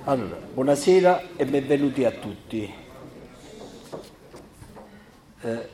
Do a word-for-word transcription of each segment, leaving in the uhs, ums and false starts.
Allora, buonasera e benvenuti a tutti. Eh,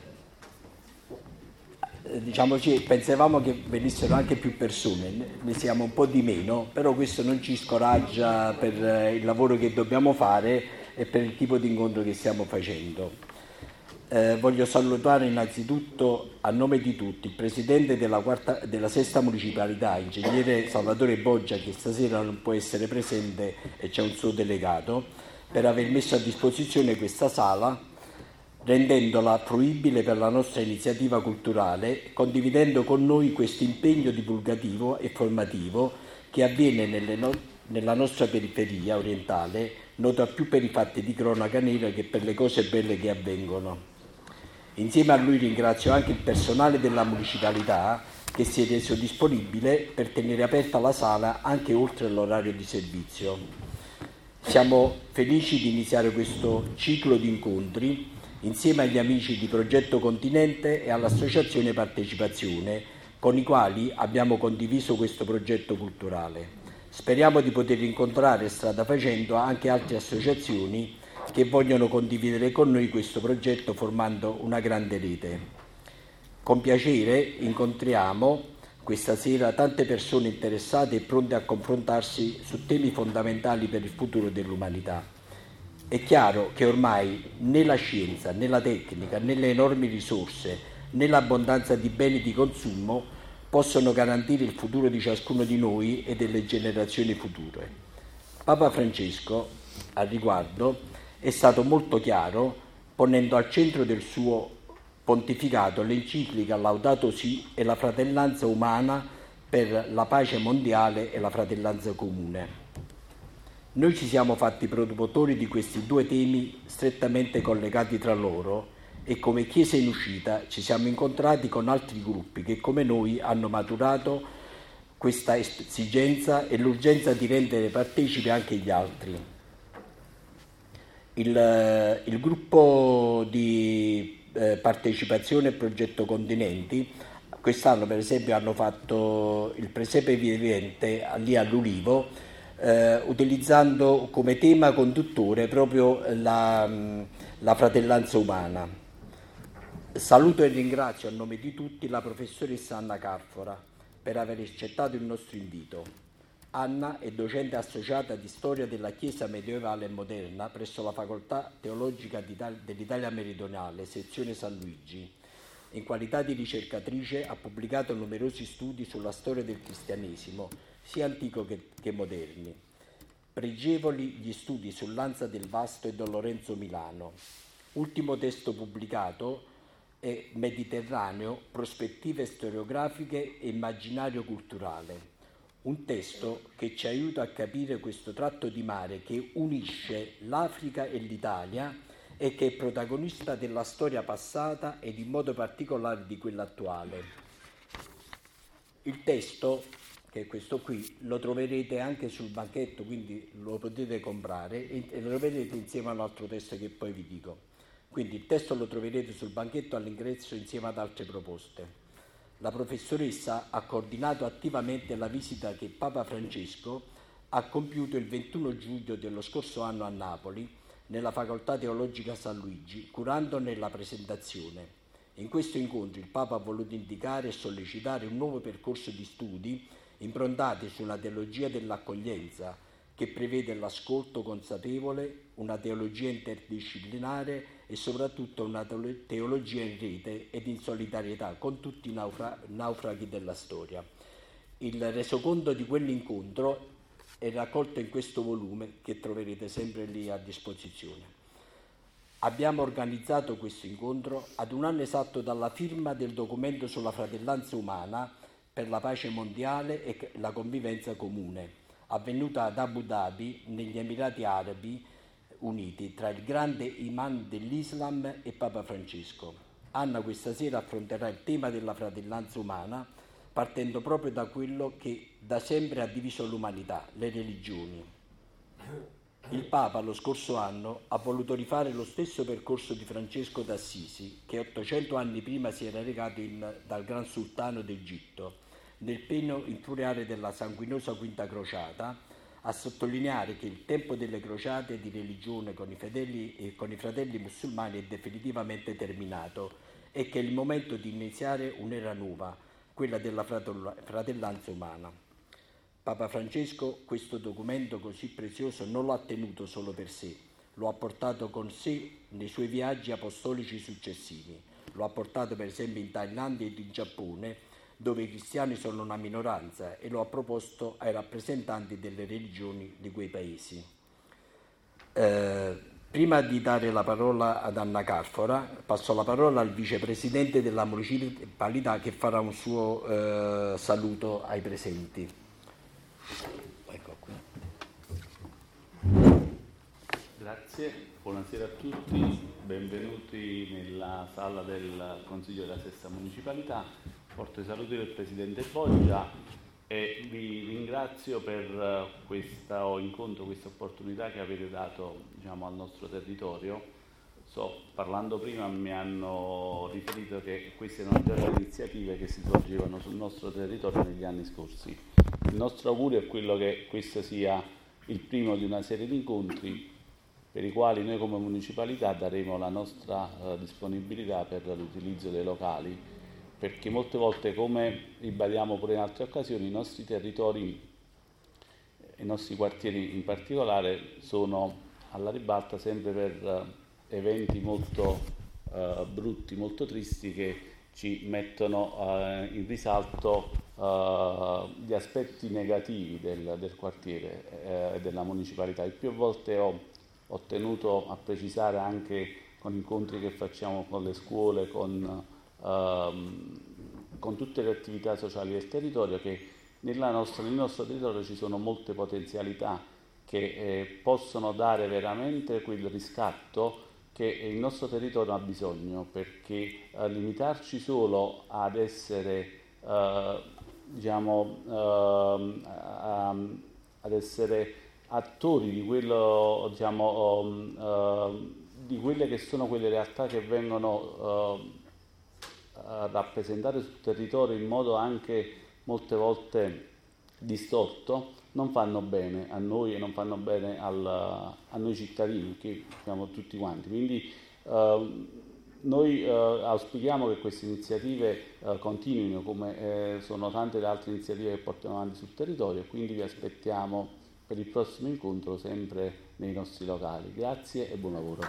diciamoci, pensavamo che venissero anche più persone, ne siamo un po' di meno, però questo non ci scoraggia per il lavoro che dobbiamo fare e per il tipo di incontro che stiamo facendo. Eh, voglio salutare innanzitutto a nome di tutti il Presidente della, quarta, della sesta municipalità, Ingegnere Salvatore Boggia, che stasera non può essere presente e c'è un suo delegato, per aver messo a disposizione questa sala, rendendola fruibile per la nostra iniziativa culturale, condividendo con noi questo impegno divulgativo e formativo che avviene nelle no- nella nostra periferia orientale, nota più per i fatti di cronaca nera che per le cose belle che avvengono. Insieme a lui ringrazio anche il personale della municipalità che si è reso disponibile per tenere aperta la sala anche oltre l'orario di servizio. Siamo felici di iniziare questo ciclo di incontri insieme agli amici di Progetto Continente e all'Associazione Partecipazione, con i quali abbiamo condiviso questo progetto culturale. Speriamo di poter incontrare strada facendo anche altre associazioni che vogliono condividere con noi questo progetto formando una grande rete. Con piacere incontriamo questa sera tante persone interessate e pronte a confrontarsi su temi fondamentali per il futuro dell'umanità. È chiaro che ormai né la scienza, né la tecnica, né le enormi risorse, né l'abbondanza di beni di consumo possono garantire il futuro di ciascuno di noi e delle generazioni future. Papa Francesco, al riguardo, è stato molto chiaro, ponendo al centro del suo pontificato l'enciclica Laudato Si e la fratellanza umana per la pace mondiale e la fratellanza comune. Noi ci siamo fatti promotori di questi due temi strettamente collegati tra loro e come Chiesa in uscita ci siamo incontrati con altri gruppi che come noi hanno maturato questa esigenza e l'urgenza di rendere partecipi anche gli altri. Il, il gruppo di eh, partecipazione al progetto Continenti quest'anno per esempio hanno fatto il presepe vivente lì all'Ulivo eh, utilizzando come tema conduttore proprio la, la fratellanza umana. Saluto e ringrazio a nome di tutti la professoressa Anna Carfora per aver accettato il nostro invito. Anna è docente associata di storia della Chiesa medievale e moderna presso la Facoltà Teologica dell'Italia Meridionale, sezione San Luigi. In qualità di ricercatrice ha pubblicato numerosi studi sulla storia del cristianesimo, sia antico che, che moderni. Pregevoli gli studi su Lanza del Vasto e Don Lorenzo Milano. Ultimo testo pubblicato è Mediterraneo, prospettive storiografiche e immaginario culturale. Un testo che ci aiuta a capire questo tratto di mare che unisce l'Africa e l'Italia e che è protagonista della storia passata ed in modo particolare di quella attuale. Il testo, che è questo qui, lo troverete anche sul banchetto, quindi lo potete comprare e lo troverete insieme a un altro testo che poi vi dico. Quindi il testo lo troverete sul banchetto all'ingresso insieme ad altre proposte. La professoressa ha coordinato attivamente la visita che Papa Francesco ha compiuto il ventuno giugno dello scorso anno a Napoli, nella Facoltà Teologica San Luigi, curandone la presentazione. In questo incontro il Papa ha voluto indicare e sollecitare un nuovo percorso di studi improntati su una teologia dell'accoglienza che prevede l'ascolto consapevole, una teologia interdisciplinare e soprattutto una teologia in rete ed in solidarietà con tutti i naufra- naufraghi della storia. Il resoconto di quell'incontro è raccolto in questo volume che troverete sempre lì a disposizione. Abbiamo organizzato questo incontro ad un anno esatto dalla firma del documento sulla fratellanza umana per la pace mondiale e la convivenza comune, avvenuta ad Abu Dhabi, negli Emirati Arabi Uniti, tra il grande imam dell'Islam e Papa Francesco. Anna questa sera affronterà il tema della fratellanza umana partendo proprio da quello che da sempre ha diviso l'umanità, le religioni. Il Papa lo scorso anno ha voluto rifare lo stesso percorso di Francesco d'Assisi, che ottocento anni prima si era recato in, dal Gran Sultano d'Egitto, nel pieno infuriare della sanguinosa Quinta Crociata, a sottolineare che il tempo delle crociate di religione con i, fedeli, eh, con i fratelli musulmani è definitivamente terminato e che è il momento di iniziare un'era nuova, quella della fratellanza umana. Papa Francesco questo documento così prezioso non lo ha tenuto solo per sé, lo ha portato con sé nei suoi viaggi apostolici successivi. Lo ha portato per esempio in Thailandia ed in Giappone, dove i cristiani sono una minoranza, e lo ha proposto ai rappresentanti delle religioni di quei paesi. Eh, prima di dare la parola ad Anna Carfora, passo la parola al vicepresidente della municipalità che farà un suo eh, saluto ai presenti. Ecco qui. Grazie, buonasera a tutti, benvenuti nella sala del Consiglio della Sesta Municipalità. Porto i saluti del Presidente Foggia e vi ringrazio per questo incontro, questa opportunità che avete dato, diciamo, al nostro territorio. So, parlando prima mi hanno riferito che queste erano già le iniziative che si svolgevano sul nostro territorio negli anni scorsi. Il nostro augurio è quello che questo sia il primo di una serie di incontri per i quali noi come municipalità daremo la nostra uh, disponibilità per l'utilizzo dei locali, perché molte volte, come ribadiamo pure in altre occasioni, i nostri territori, i nostri quartieri in particolare, sono alla ribalta sempre per uh, eventi molto uh, brutti, molto tristi, che ci mettono uh, in risalto uh, gli aspetti negativi del, del quartiere e uh, della municipalità. E più volte ho, ho tenuto a precisare anche con incontri che facciamo con le scuole, con Uh, con tutte le attività sociali del territorio, che nella nostra, nel nostro territorio ci sono molte potenzialità che eh, possono dare veramente quel riscatto che il nostro territorio ha bisogno, perché uh, limitarci solo ad essere uh, diciamo uh, uh, ad essere attori di quello, diciamo um, uh, di quelle che sono quelle realtà che vengono uh, a rappresentare sul territorio in modo anche molte volte distorto, non fanno bene a noi e non fanno bene al, a noi cittadini, che siamo tutti quanti. Quindi eh, noi eh, auspichiamo che queste iniziative eh, continuino, come eh, sono tante le altre iniziative che portiamo avanti sul territorio, e quindi vi aspettiamo per il prossimo incontro sempre nei nostri locali. Grazie e buon lavoro.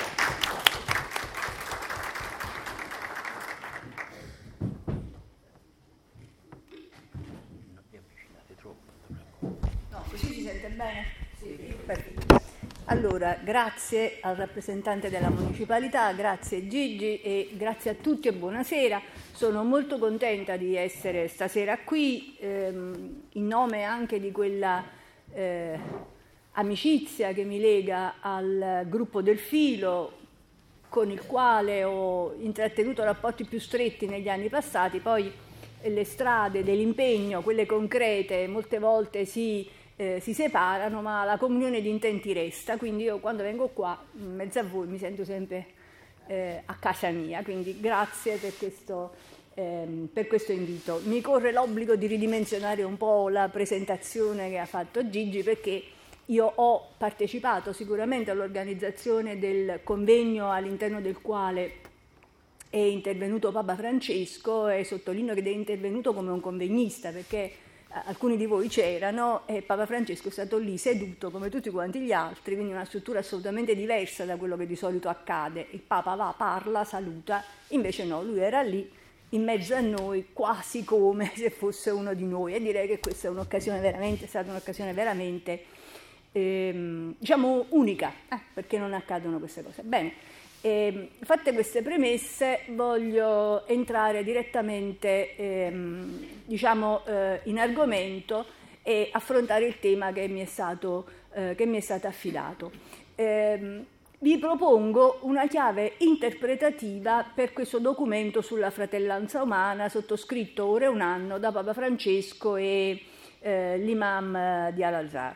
Bene? Sì. Perfetto. Allora, grazie al rappresentante della municipalità, grazie Gigi e grazie a tutti e buonasera. Sono molto contenta di essere stasera qui, ehm, in nome anche di quella eh, amicizia che mi lega al gruppo del Filo, con il quale ho intrattenuto rapporti più stretti negli anni passati. Poi le strade dell'impegno, quelle concrete, molte volte si Eh, si separano, ma la comunione di intenti resta, quindi io quando vengo qua in mezzo a voi mi sento sempre eh, a casa mia, quindi grazie per questo, ehm, per questo invito. Mi corre l'obbligo di ridimensionare un po' la presentazione che ha fatto Gigi, perché io ho partecipato sicuramente all'organizzazione del convegno all'interno del quale è intervenuto Papa Francesco, e sottolineo che è intervenuto come un convegnista, perché alcuni di voi c'erano e Papa Francesco è stato lì seduto come tutti quanti gli altri, quindi una struttura assolutamente diversa da quello che di solito accade. Il Papa va, parla, saluta, invece no, lui era lì in mezzo a noi quasi come se fosse uno di noi, e direi che questa è un'occasione veramente, è stata un'occasione veramente ehm, diciamo unica, eh, perché non accadono queste cose. Bene. E, fatte queste premesse, voglio entrare direttamente ehm, diciamo, eh, in argomento e affrontare il tema che mi è stato, eh, che mi è stato affidato. Eh, vi propongo una chiave interpretativa per questo documento sulla fratellanza umana, sottoscritto ora un anno da Papa Francesco e eh, l'imam di Al-Azhar.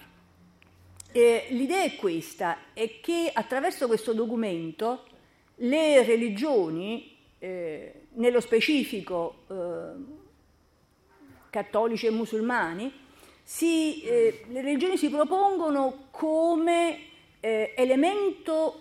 E l'idea è questa, è che attraverso questo documento le religioni, eh, nello specifico eh, cattolici e musulmani, si, eh, le religioni si propongono come eh, elemento,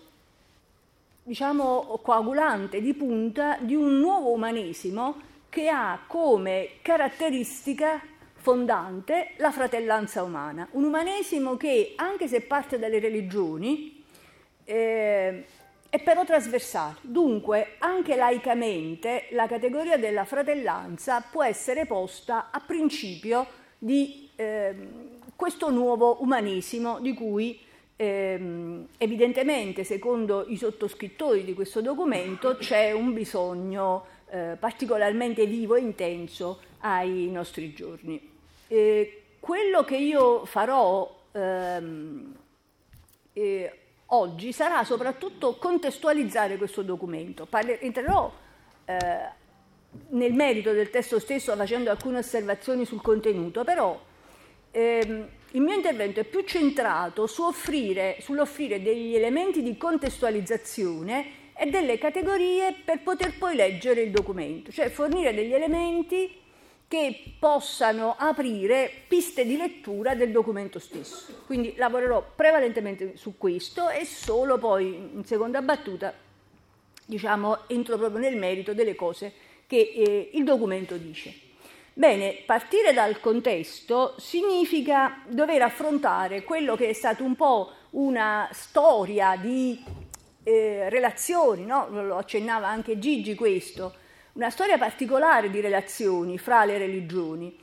diciamo, coagulante di punta di un nuovo umanesimo che ha come caratteristica fondante la fratellanza umana. Un umanesimo che, anche se parte dalle religioni, eh, è però trasversale. Dunque, anche laicamente, la categoria della fratellanza può essere posta a principio di eh, questo nuovo umanesimo di cui eh, evidentemente, secondo i sottoscrittori di questo documento, c'è un bisogno eh, particolarmente vivo e intenso ai nostri giorni. Eh, quello che io farò ehm, eh, oggi sarà soprattutto contestualizzare questo documento. Parle- entrerò eh, nel merito del testo stesso facendo alcune osservazioni sul contenuto, però ehm, il mio intervento è più centrato su offrire, sull'offrire degli elementi di contestualizzazione e delle categorie per poter poi leggere il documento, cioè fornire degli elementi che possano aprire piste di lettura del documento stesso. Quindi lavorerò prevalentemente su questo e solo poi, in seconda battuta, diciamo, entro proprio nel merito delle cose che eh, il documento dice. Bene, partire dal contesto significa dover affrontare quello che è stato un po' una storia di eh, relazioni, no? Lo accennava anche Gigi questo, una storia particolare di relazioni fra le religioni,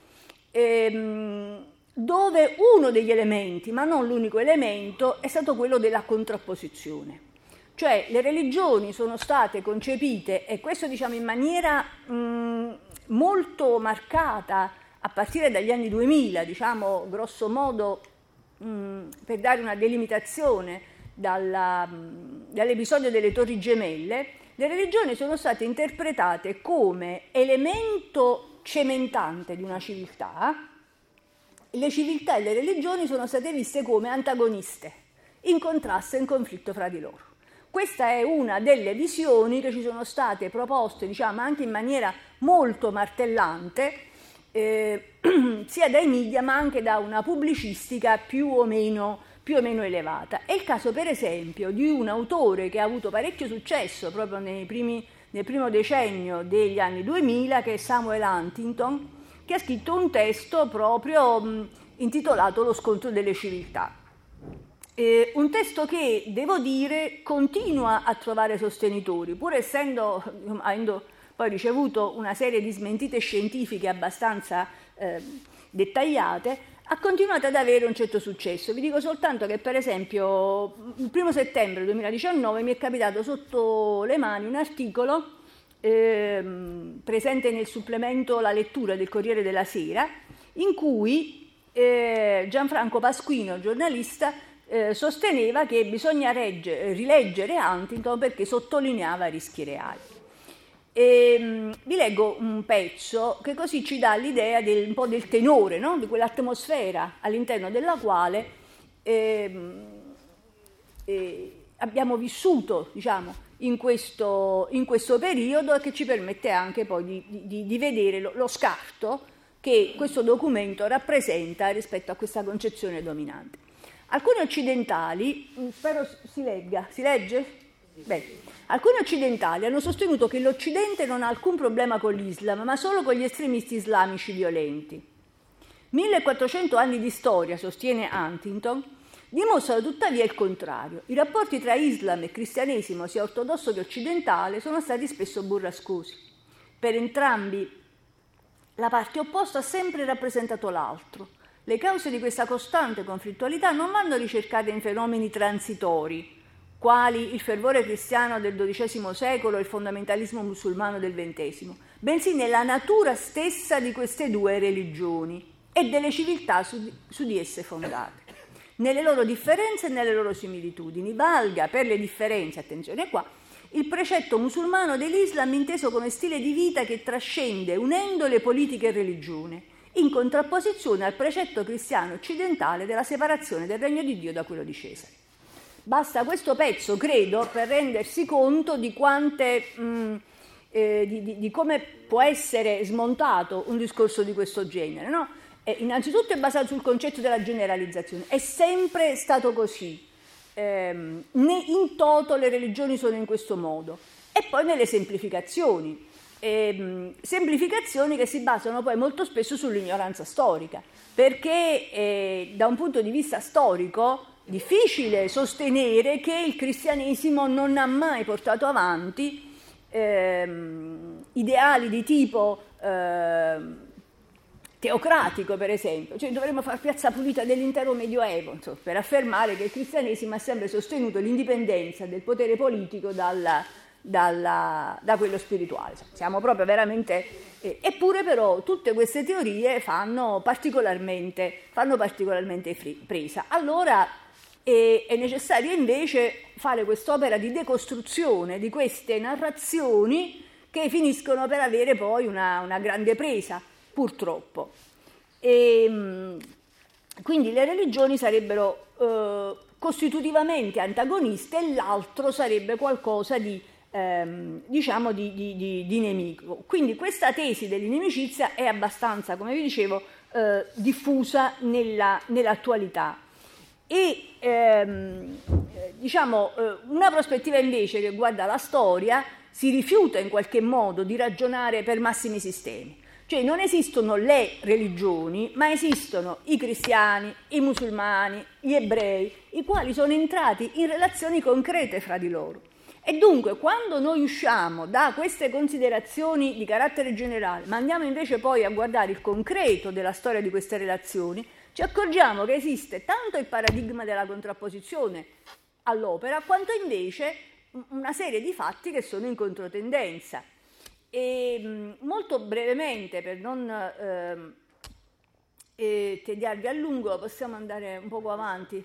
ehm, dove uno degli elementi, ma non l'unico elemento, è stato quello della contrapposizione. Cioè le religioni sono state concepite, e questo diciamo in maniera mh, molto marcata a partire dagli anni duemila, diciamo grosso modo mh, per dare una delimitazione dalla, mh, dall'episodio delle Torri Gemelle, le religioni sono state interpretate come elemento cementante di una civiltà. Le civiltà e le religioni sono state viste come antagoniste, in contrasto e in conflitto fra di loro. Questa è una delle visioni che ci sono state proposte, diciamo, anche in maniera molto martellante, eh, sia dai media ma anche da una pubblicistica più o meno, più o meno elevata. È il caso, per esempio, di un autore che ha avuto parecchio successo proprio nei primi, nel primo decennio degli anni duemila, che è Samuel Huntington, che ha scritto un testo proprio mh, intitolato Lo scontro delle civiltà. Eh, un testo che, devo dire, continua a trovare sostenitori, pur essendo, avendo poi ricevuto una serie di smentite scientifiche abbastanza eh, dettagliate, ha continuato ad avere un certo successo. Vi dico soltanto che, per esempio, il primo settembre duemiladiciannove mi è capitato sotto le mani un articolo eh, presente nel supplemento La lettura del Corriere della Sera, in cui eh, Gianfranco Pasquino, giornalista, eh, sosteneva che bisogna regge, rileggere Huntington perché sottolineava rischi reali. E, mh, vi leggo un pezzo che così ci dà l'idea del, un po' del tenore, no? Di quell'atmosfera all'interno della quale eh, eh, abbiamo vissuto, diciamo, in questo, in questo periodo, e che ci permette anche poi di, di, di vedere lo, lo scarto che questo documento rappresenta rispetto a questa concezione dominante. Alcuni occidentali, spero si legga, si legge? Beh, alcuni occidentali hanno sostenuto che l'Occidente non ha alcun problema con l'Islam, ma solo con gli estremisti islamici violenti. millequattrocento anni di storia, sostiene Huntington, dimostrano tuttavia il contrario. I rapporti tra Islam e cristianesimo, sia ortodosso che occidentale, sono stati spesso burrascosi. Per entrambi la parte opposta ha sempre rappresentato l'altro. Le cause di questa costante conflittualità non vanno ricercate in fenomeni transitori, quali il fervore cristiano del dodicesimo secolo e il fondamentalismo musulmano del ventesimo, bensì nella natura stessa di queste due religioni e delle civiltà su di, su di esse fondate, nelle loro differenze e nelle loro similitudini. Valga per le differenze, attenzione qua, il precetto musulmano dell'Islam inteso come stile di vita che trascende unendo le politiche e religione, in contrapposizione al precetto cristiano occidentale della separazione del regno di Dio da quello di Cesare. Basta questo pezzo, credo, per rendersi conto di quante, mh, eh, di, di, di come può essere smontato un discorso di questo genere, no? è, innanzitutto è basato sul concetto della generalizzazione, è sempre stato così, ehm, in toto le religioni sono in questo modo, e poi nelle semplificazioni, ehm, semplificazioni che si basano poi molto spesso sull'ignoranza storica, perché eh, da un punto di vista storico difficile sostenere che il cristianesimo non ha mai portato avanti ehm, ideali di tipo ehm, teocratico, per esempio, cioè dovremmo fare piazza pulita dell'intero Medioevo, insomma, per affermare che il cristianesimo ha sempre sostenuto l'indipendenza del potere politico dalla, dalla, da quello spirituale. Siamo proprio veramente... Eh, eppure però tutte queste teorie fanno particolarmente, fanno particolarmente fri- presa. Allora eh, è necessario invece fare quest'opera di decostruzione di queste narrazioni che finiscono per avere poi una, una grande presa, purtroppo. E, quindi le religioni sarebbero eh, costitutivamente antagoniste e l'altro sarebbe qualcosa di, ehm, diciamo, di, di, di, di nemico. Quindi questa tesi dell'inimicizia è abbastanza, come vi dicevo, eh, diffusa nella, nell'attualità. E ehm, diciamo, eh, una prospettiva invece che guarda la storia si rifiuta in qualche modo di ragionare per massimi sistemi. Cioè non esistono le religioni, ma esistono i cristiani, i musulmani, gli ebrei, i quali sono entrati in relazioni concrete fra di loro. E dunque quando noi usciamo da queste considerazioni di carattere generale, ma andiamo invece poi a guardare il concreto della storia di queste relazioni, ci accorgiamo che esiste tanto il paradigma della contrapposizione all'opera, quanto invece una serie di fatti che sono in controtendenza. E molto brevemente, per non eh, eh, tediarvi a lungo, possiamo andare un poco avanti?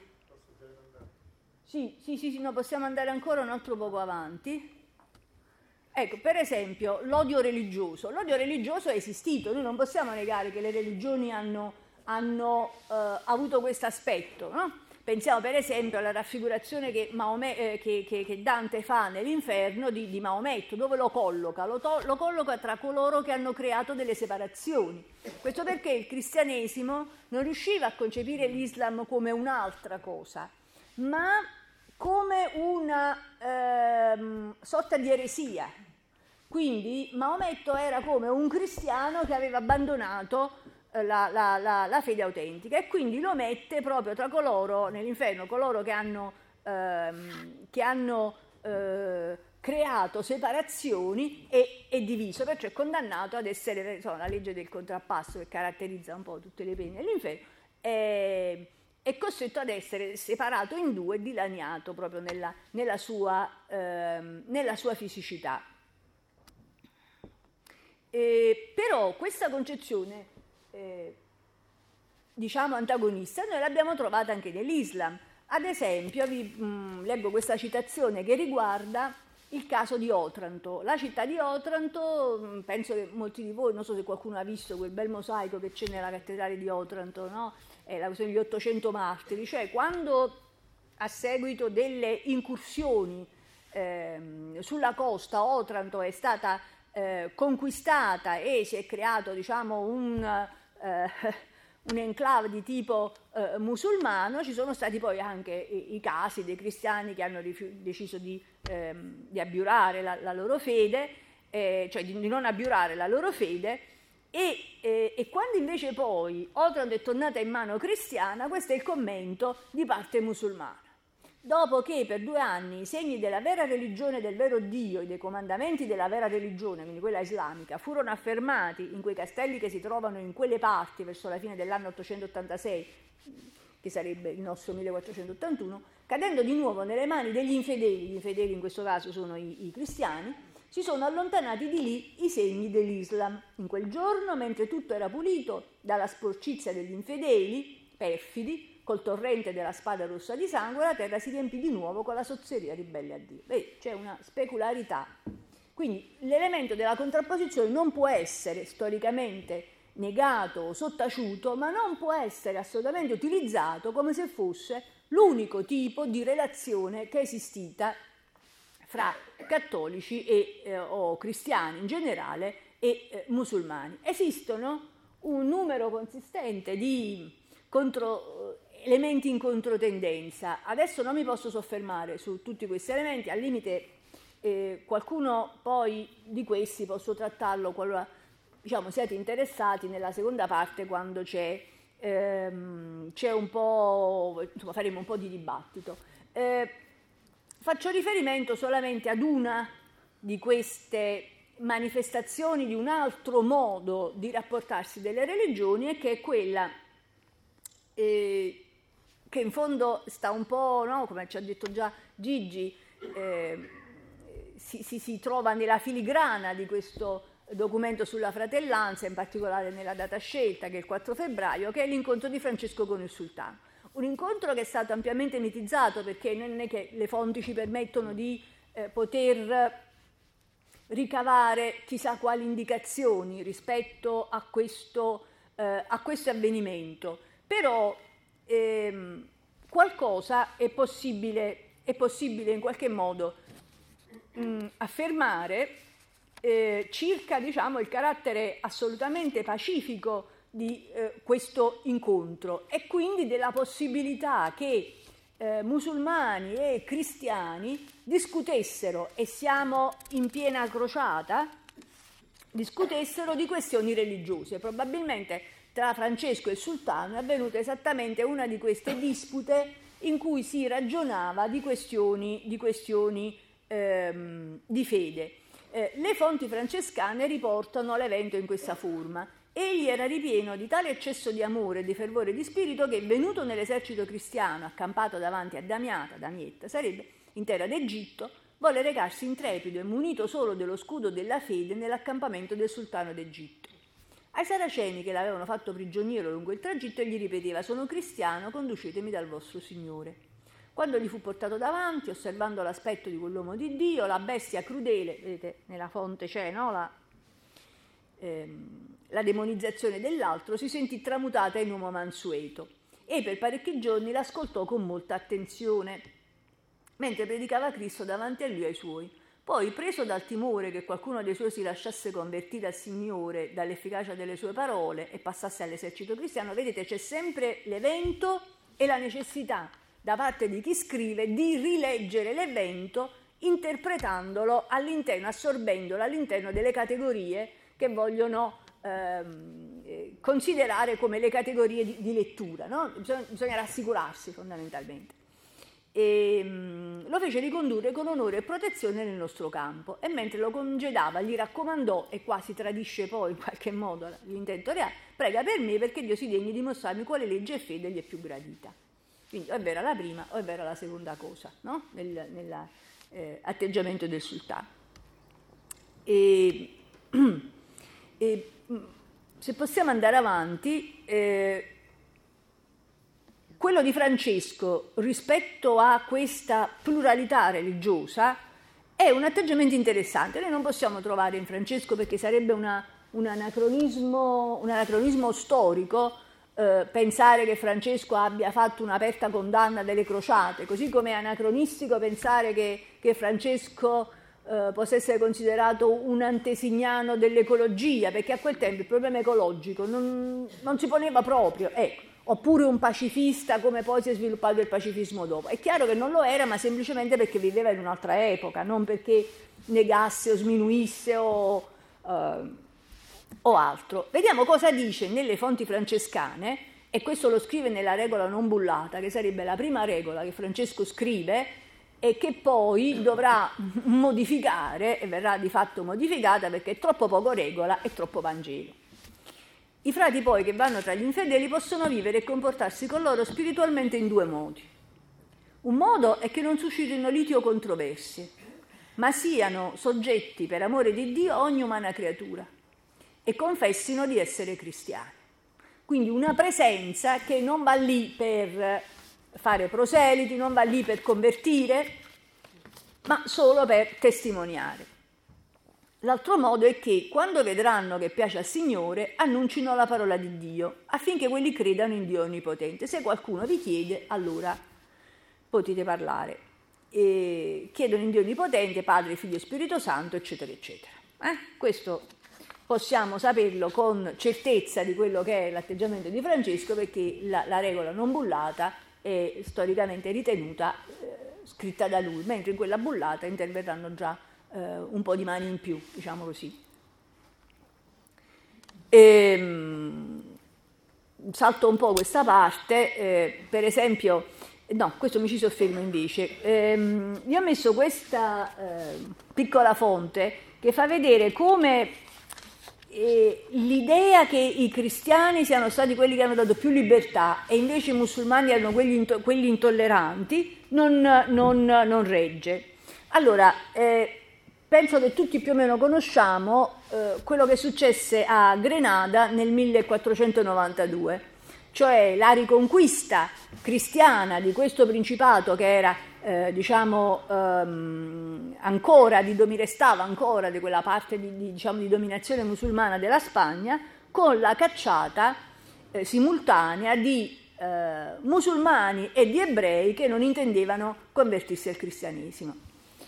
Sì, sì, sì, sì, no, possiamo andare ancora un altro poco avanti. Ecco, per esempio, l'odio religioso. L'odio religioso è esistito, noi non possiamo negare che le religioni hanno, hanno eh, avuto questo aspetto, no? Pensiamo per esempio alla raffigurazione che, Maome, eh, che, che, che Dante fa nell'inferno di, di Maometto, dove lo colloca? Lo, to, lo colloca tra coloro che hanno creato delle separazioni. Questo perché il cristianesimo non riusciva a concepire l'Islam come un'altra cosa, ma come una ehm, sorta di eresia. Quindi Maometto era come un cristiano che aveva abbandonato La, la, la, la fede autentica, e quindi lo mette proprio tra coloro nell'inferno, coloro che hanno, ehm, che hanno eh, creato separazioni e, e diviso, perciò è condannato ad essere, insomma, la legge del contrappasso che caratterizza un po' tutte le pene dell'inferno, è, è costretto ad essere separato in due e dilaniato proprio nella, nella, sua, ehm, nella sua fisicità. E, però questa concezione Eh, diciamo antagonista noi l'abbiamo trovata anche nell'Islam. Ad esempio vi mh, leggo questa citazione che riguarda il caso di Otranto. La città di Otranto, mh, penso che molti di voi, non so se qualcuno ha visto quel bel mosaico che c'è nella cattedrale di Otranto, no? È la questione degli ottocento martiri, cioè quando a seguito delle incursioni ehm, sulla costa Otranto è stata eh, conquistata e si è creato, diciamo, un Uh, un enclave di tipo uh, musulmano, ci sono stati poi anche i, i casi dei cristiani che hanno rifiu- deciso di, ehm, di abiurare la, la loro fede, eh, cioè di, di non abiurare la loro fede, e, eh, e quando invece poi Otranto è tornata in mano cristiana, questo è il commento di parte musulmana. Dopo che per due anni i segni della vera religione del vero Dio e dei comandamenti della vera religione, quindi quella islamica, furono affermati in quei castelli che si trovano in quelle parti verso la fine dell'anno ottocentottantasei, che sarebbe il nostro millequattrocentottantuno, cadendo di nuovo nelle mani degli infedeli, gli infedeli in questo caso sono i, i cristiani, si sono allontanati di lì i segni dell'Islam. In quel giorno, mentre tutto era pulito dalla sporcizia degli infedeli, perfidi, col torrente della spada rossa di sangue, la terra si riempì di nuovo con la sozzeria ribelle a Dio. Vedi, c'è una specularità. Quindi l'elemento della contrapposizione non può essere storicamente negato o sottaciuto, ma non può essere assolutamente utilizzato come se fosse l'unico tipo di relazione che è esistita fra cattolici e, eh, o cristiani in generale e eh, musulmani. Esistono un numero consistente di contro, elementi in controtendenza. Adesso non mi posso soffermare su tutti questi elementi, al limite eh, qualcuno poi di questi posso trattarlo qualora, diciamo, siete interessati nella seconda parte, quando c'è, ehm, c'è un po', insomma, faremo un po' di dibattito. Eh, faccio riferimento solamente ad una di queste manifestazioni di un altro modo di rapportarsi delle religioni, e che è quella eh, che in fondo sta un po', no, come ci ha detto già Gigi, eh, si, si, si trova nella filigrana di questo documento sulla fratellanza, in particolare nella data scelta, che è il quattro febbraio, che è l'incontro di Francesco con il sultano. Un incontro che è stato ampiamente mitizzato, perché non è che le fonti ci permettono di eh, poter ricavare chissà quali indicazioni rispetto a questo, eh, a questo avvenimento, però ehm, qualcosa è possibile, è possibile in qualche modo mh, affermare eh, circa, diciamo, il carattere assolutamente pacifico di eh, questo incontro, e quindi della possibilità che Eh, musulmani e cristiani discutessero, e siamo in piena crociata, discutessero di questioni religiose. Probabilmente tra Francesco e il sultano è avvenuta esattamente una di queste dispute in cui si ragionava di questioni, di, questioni ehm, di fede. Eh, le fonti francescane riportano l'evento in questa forma: egli era ripieno di tale eccesso di amore e di fervore di spirito che, venuto nell'esercito cristiano, accampato davanti a Damiata, Damietta sarebbe, in terra d'Egitto, volle recarsi intrepido e munito solo dello scudo della fede nell'accampamento del sultano d'Egitto. Ai saraceni che l'avevano fatto prigioniero lungo il tragitto, egli ripeteva: sono cristiano, conducetemi dal vostro Signore. Quando gli fu portato davanti, osservando l'aspetto di quell'uomo di Dio, la bestia crudele, vedete nella fonte c'è, no? La, ehm, la demonizzazione dell'altro, si sentì tramutata in uomo mansueto, e per parecchi giorni l'ascoltò con molta attenzione mentre predicava Cristo davanti a lui e ai suoi. Poi, preso dal timore che qualcuno dei suoi si lasciasse convertire al Signore dall'efficacia delle sue parole e passasse all'esercito cristiano, vedete, c'è sempre l'evento e la necessità da parte di chi scrive di rileggere l'evento interpretandolo all'interno, assorbendolo all'interno delle categorie che vogliono ehm, considerare come le categorie di, di lettura, no? Bisogna, bisogna rassicurarsi fondamentalmente. E, mh, lo fece ricondurre con onore e protezione nel nostro campo, e mentre lo congedava gli raccomandò, e qua si tradisce poi in qualche modo l'intento reale: prega per me perché Dio si degni di mostrarmi quale legge e fede gli è più gradita. Quindi o è vera la prima o è vera la seconda cosa, no? Nel, nell'atteggiamento eh, del sultano. E, e se possiamo andare avanti, eh, quello di Francesco rispetto a questa pluralità religiosa è un atteggiamento interessante. Noi non possiamo trovare in Francesco, perché sarebbe una, un, anacronismo, un anacronismo storico, eh, pensare che Francesco abbia fatto un'aperta condanna delle crociate, così come è anacronistico pensare che, che Francesco eh, possa essere considerato un antesignano dell'ecologia, perché a quel tempo il problema ecologico non, non si poneva proprio, ecco. Oppure un pacifista, come poi si è sviluppato il pacifismo dopo. È chiaro che non lo era, ma semplicemente perché viveva in un'altra epoca, non perché negasse o sminuisse o, uh, o altro. Vediamo cosa dice nelle fonti francescane, e questo lo scrive nella regola non bullata, che sarebbe la prima regola che Francesco scrive e che poi dovrà modificare, e verrà di fatto modificata perché è troppo poco regola e troppo Vangelo. I frati poi che vanno tra gli infedeli possono vivere e comportarsi con loro spiritualmente in due modi. Un modo è che non suscitino liti o controversie, ma siano soggetti per amore di Dio a ogni umana creatura e confessino di essere cristiani. Quindi una presenza che non va lì per fare proseliti, non va lì per convertire, ma solo per testimoniare. L'altro modo è che, quando vedranno che piace al Signore, annuncino la parola di Dio, affinché quelli credano in Dio Onnipotente. Se qualcuno vi chiede, allora potete parlare. E chiedono in Dio Onnipotente, Padre, Figlio e Spirito Santo, eccetera, eccetera. Eh? Questo possiamo saperlo con certezza di quello che è l'atteggiamento di Francesco, perché la, la regola non bullata è storicamente ritenuta eh, scritta da lui, mentre in quella bullata interverranno già eh, un po' di mani in più, diciamo così. E, salto un po' questa parte, eh, per esempio, no, questo mi ci soffermo invece. Ehm, io ho messo questa eh, piccola fonte che fa vedere come eh, l'idea che i cristiani siano stati quelli che hanno dato più libertà e invece i musulmani erano quelli, into- quelli intolleranti non, non, non regge. Allora, eh, penso che tutti più o meno conosciamo eh, quello che successe a Grenada nel millequattrocentonovantadue, cioè la riconquista cristiana di questo principato che era eh, diciamo ehm, ancora di domi, restava ancora di quella parte di, di, diciamo, di dominazione musulmana della Spagna, con la cacciata eh, simultanea di eh, musulmani e di ebrei che non intendevano convertirsi al cristianesimo.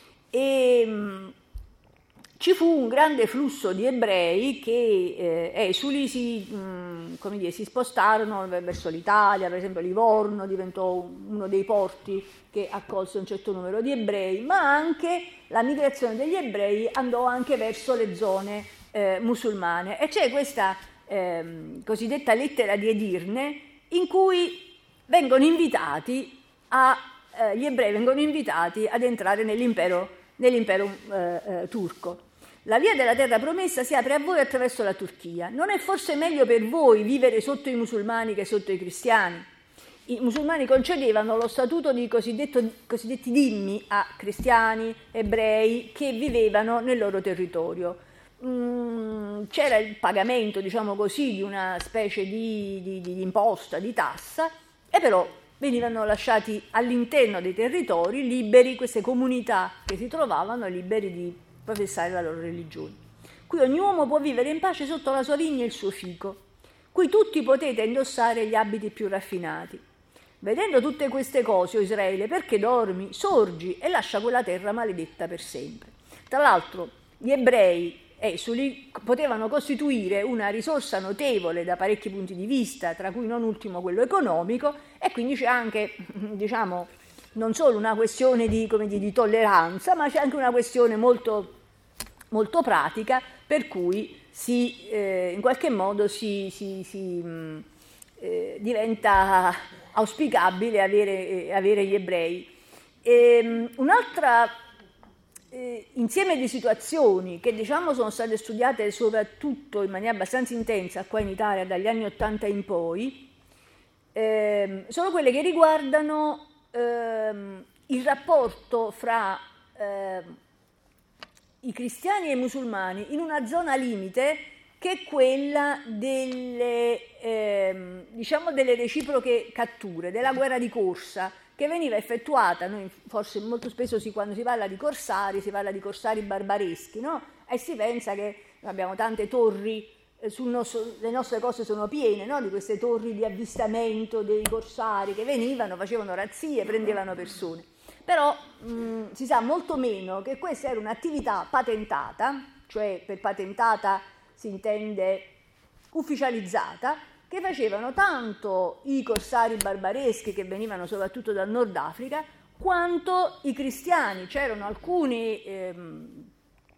E mh, ci fu un grande flusso di ebrei che eh, esuli si, mh, come dire, si spostarono verso l'Italia, per esempio Livorno diventò uno dei porti che accolse un certo numero di ebrei, ma anche la migrazione degli ebrei andò anche verso le zone eh, musulmane, e c'è questa eh, cosiddetta lettera di Edirne in cui vengono invitati a, eh, gli ebrei vengono invitati ad entrare nell'impero, nell'impero eh, eh, turco. La via della terra promessa si apre a voi attraverso la Turchia. Non è forse meglio per voi vivere sotto i musulmani che sotto i cristiani? I musulmani concedevano lo statuto di cosiddetti dhimmi a cristiani, ebrei che vivevano nel loro territorio. Mm, c'era il pagamento, diciamo così, di una specie di, di, di imposta, di tassa, e però venivano lasciati all'interno dei territori liberi, queste comunità che si trovavano liberi di professare la loro religione. Qui ogni uomo può vivere in pace sotto la sua vigna e il suo fico. Qui tutti potete indossare gli abiti più raffinati. Vedendo tutte queste cose, o Israele, perché dormi? Sorgi e lascia quella terra maledetta per sempre. Tra l'altro, gli ebrei esuli potevano costituire una risorsa notevole da parecchi punti di vista, tra cui non ultimo quello economico, e quindi c'è anche, diciamo, non solo una questione di, come dire, di tolleranza, ma c'è anche una questione molto molto pratica, per cui si, eh, in qualche modo si, si, si mh, eh, diventa auspicabile avere, eh, avere gli ebrei. E, um, un'altra eh, insieme di situazioni che, diciamo, sono state studiate soprattutto in maniera abbastanza intensa qua in Italia dagli anni Ottanta in poi, eh, sono quelle che riguardano eh, il rapporto fra eh, i cristiani e i musulmani in una zona limite che è quella delle, eh, diciamo delle reciproche catture, della guerra di corsa che veniva effettuata. Noi forse molto spesso si, quando si parla di corsari si parla di corsari barbareschi, no? E si pensa che abbiamo tante torri, eh, sul nostro, le nostre coste sono piene, no? Di queste torri di avvistamento dei corsari che venivano, facevano razzie, prendevano persone. Però mh, si sa molto meno che questa era un'attività patentata, cioè per patentata si intende ufficializzata, che facevano tanto i corsari barbareschi che venivano soprattutto dal Nord Africa, quanto i cristiani. C'erano alcuni ehm,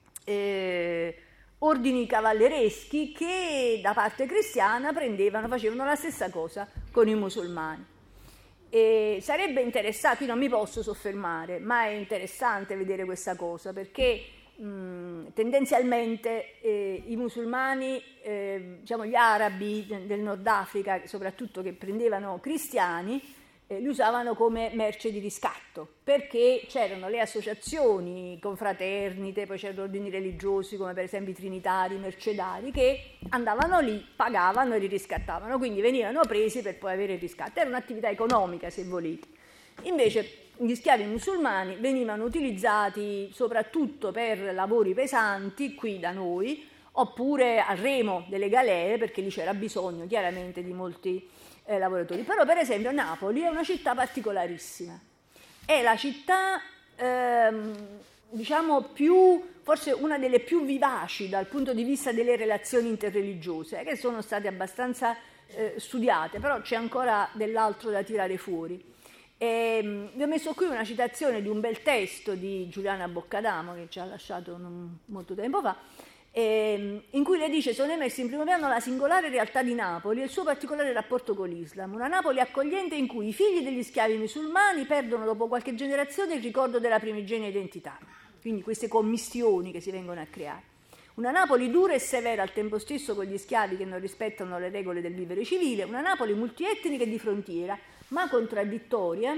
eh, ordini cavallereschi che da parte cristiana prendevano, facevano la stessa cosa con i musulmani. E sarebbe interessante, qui non mi posso soffermare, ma è interessante vedere questa cosa, perché mh, tendenzialmente eh, i musulmani, eh, diciamo gli arabi del Nord Africa, soprattutto che prendevano cristiani, eh, li usavano come merce di riscatto, perché c'erano le associazioni, confraternite, poi c'erano ordini religiosi come per esempio i trinitari, i mercedari, che andavano lì, pagavano e li riscattavano, quindi venivano presi per poi avere il riscatto. Era un'attività economica, se volete. Invece gli schiavi musulmani venivano utilizzati soprattutto per lavori pesanti qui da noi, oppure a remo delle galee, perché lì c'era bisogno chiaramente di molti eh, lavoratori. Però per esempio Napoli è una città particolarissima, è la città ehm, diciamo più, forse una delle più vivaci dal punto di vista delle relazioni interreligiose, che sono state abbastanza eh, studiate, però c'è ancora dell'altro da tirare fuori. E, vi ho messo qui una citazione di un bel testo di Giuliana Boccadamo, che ci ha lasciato non molto tempo fa, e, in cui le dice: sono emersi in primo piano la singolare realtà di Napoli e il suo particolare rapporto con l'Islam, una Napoli accogliente in cui i figli degli schiavi musulmani perdono dopo qualche generazione il ricordo della primigenia identità, quindi queste commistioni che si vengono a creare. Una Napoli dura e severa al tempo stesso con gli schiavi che non rispettano le regole del vivere civile, una Napoli multietnica e di frontiera, ma contraddittoria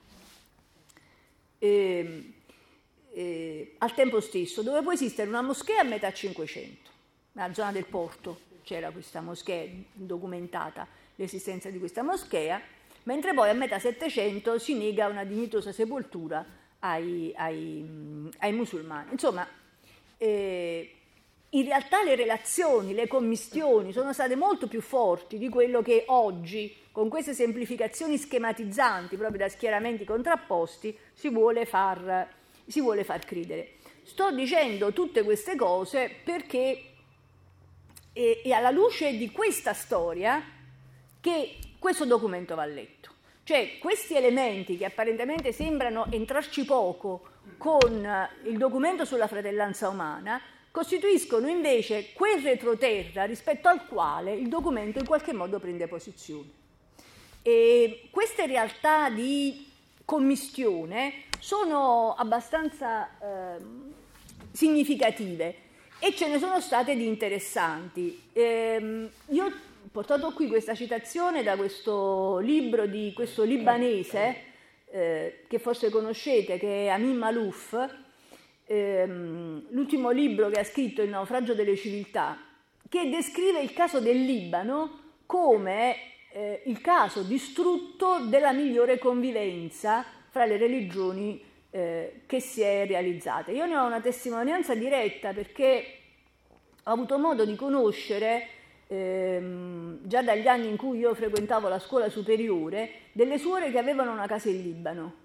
eh, eh, al tempo stesso, dove può esistere una moschea a metà Cinquecento. Nella zona del Porto c'era questa moschea, documentata l'esistenza di questa moschea, mentre poi a metà Settecento si nega una dignitosa sepoltura ai, ai, ai musulmani. Insomma, eh, in realtà le relazioni, le commistioni sono state molto più forti di quello che oggi, con queste semplificazioni schematizzanti, proprio da schieramenti contrapposti, si vuole far, si vuole far credere. Sto dicendo tutte queste cose perché è, è alla luce di questa storia che questo documento va letto. Cioè, questi elementi che apparentemente sembrano entrarci poco con il documento sulla fratellanza umana costituiscono invece quel retroterra rispetto al quale il documento in qualche modo prende posizione. E queste realtà di commistione sono abbastanza eh, significative e ce ne sono state di interessanti. Eh, io ho portato qui questa citazione da questo libro di questo libanese eh, che forse conoscete, che è Amin Maalouf, ehm, l'ultimo libro che ha scritto, Il naufragio delle civiltà, che descrive il caso del Libano come eh, il caso distrutto della migliore convivenza fra le religioni eh, che si è realizzata. Io ne ho una testimonianza diretta perché ho avuto modo di conoscere ehm, già dagli anni in cui io frequentavo la scuola superiore delle suore che avevano una casa in Libano.